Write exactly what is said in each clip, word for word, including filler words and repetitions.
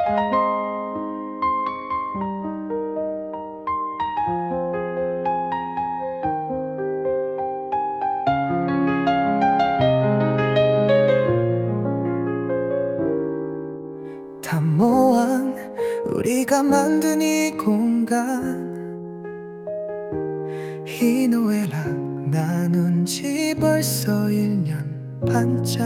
다모한 우리가 만든 이 공간, 희노애락 나눈 지 벌써 일 년 반짝.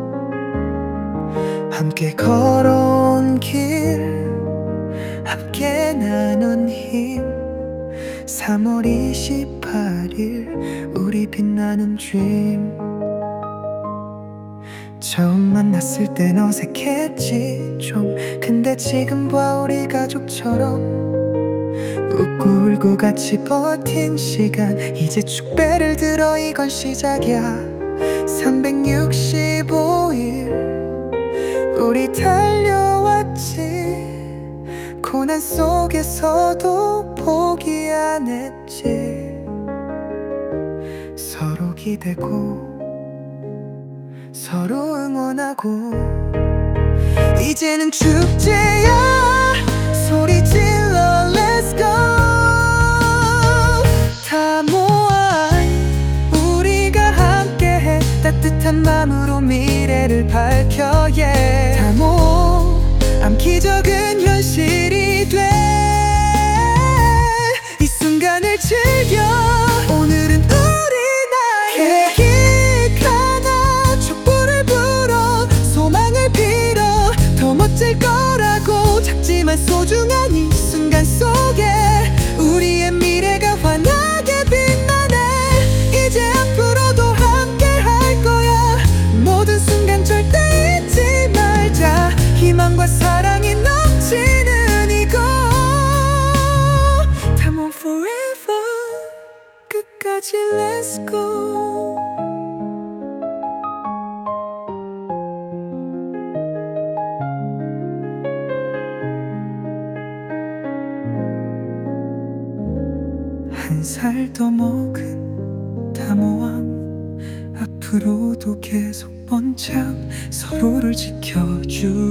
함께 걸어온 길, 함께 나눈 힘. 삼월 이십팔일 우리 빛나는 dream. 처음 만났을 땐 어색했지 좀. 근데 지금 봐 우리 가족처럼 웃고 울고 같이 버틴 시간. 이제 축배를 들어 이건 시작이야. 삼백육십오일 우리 달려왔지. 고난 속에서도 포기 안 했지. 서로 기대고 서로 응원하고. 이제는 축제야 소리 질러 let's go. 다 모아 우리가 함께해 따뜻한 마음으로 미래를 밝혀 yeah. 다 모아 암기적은 현실이 돼. 이 순간을 즐겨. 오늘은 우리 나의 계획 하나 촛불을 불어 소망을 빌어. 더 멋질 거라고 작지만 소중한 이 순간 속에 우리의 미래가 환하게 빛나네. 이제 앞으로도 함께 할 거야. 모든 순간 절대 잊지 말자. 희망과 사랑이 넘치는 이곳. Come on forever 끝까지 let's go. 한 살 더 먹은 다모함. 앞으로도 계속 번창 서로를 지켜줄